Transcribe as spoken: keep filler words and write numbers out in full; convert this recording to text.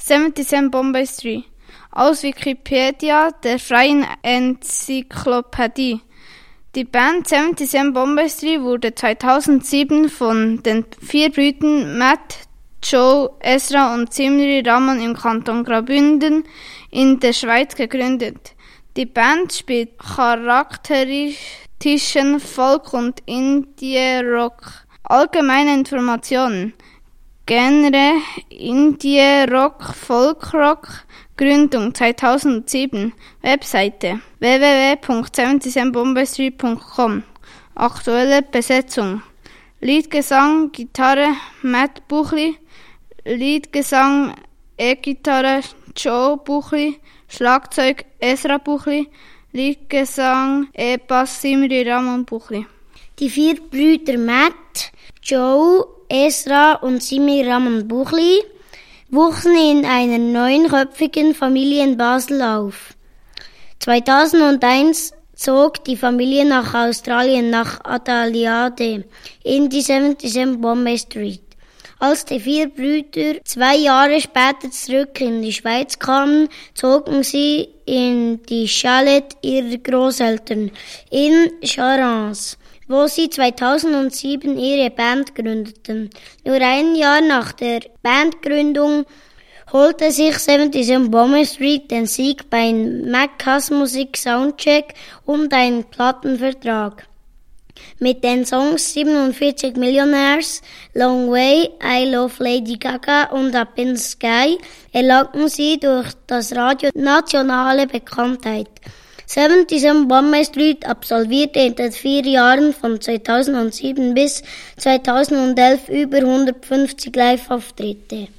Seventy-Seven Bombay Street, aus Wikipedia, der freien Enzyklopädie. Die Band Seventy-Seven Bombay Street wurde zweitausendsieben von den vier Brüdern Matt, Joe, Ezra und Zimri Rahman im Kanton Graubünden in der Schweiz gegründet. Die Band spielt charakteristischen Folk- und Indie-Rock. Allgemeine Informationen: Genre Indie-Rock, Folk-Rock. Gründung zweitausendsieben. Webseite w w w punkt seventy-seven bombay street punkt com. Aktuelle Besetzung: Leadgesang, Gitarre Matt Buchli, Leadgesang, E-Gitarre Joe Buchli, Schlagzeug Ezra Buchli, Leadgesang, E-Bass Zimri Rahman Buchli. Die vier Brüder Matt, Joe, Ezra und Zimri Rahman Buchli wuchsen in einer neunköpfigen Familie in Basel auf. zweitausendeins zog die Familie nach Australien, nach Adelaide, in die Seventy-Seven Bombay Street. Als die vier Brüder zwei Jahre später zurück in die Schweiz kamen, zogen sie in die Chalet ihrer Großeltern in Charance, wo sie zweitausendsieben ihre Band gründeten. Nur ein Jahr nach der Bandgründung holte sich Seventy-Seven Bombay Street den Sieg beim Macca's Music Soundcheck und einen Plattenvertrag. Mit den Songs siebenundvierzig Millionaires, Long Way, I Love Lady Gaga und Up in the Sky erlangten sie durch das Radio nationale Bekanntheit. Seventy-Seven Bombay Street absolvierte in den vier Jahren von zweitausendsieben bis zweitausendelf über hundertfünfzig Live-Auftritte.